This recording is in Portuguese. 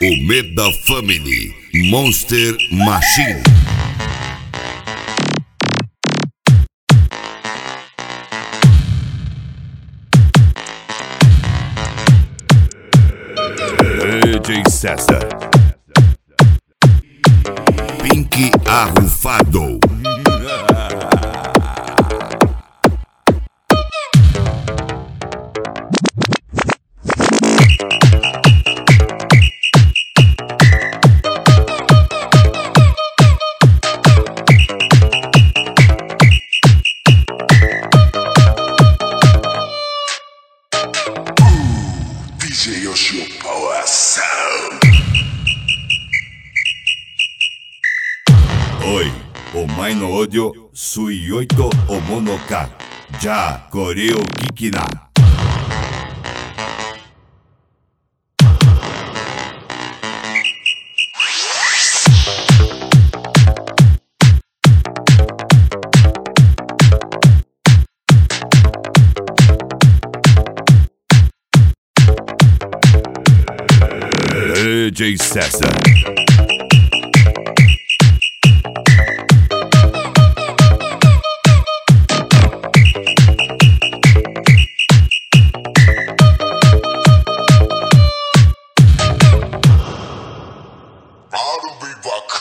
Umeda Family Monster Machine. DJ César Pink Arrufado. DJ Yoshio Power Sound. Oi, omae no odio suioito omono ka. Ja koreo kikina. DJ César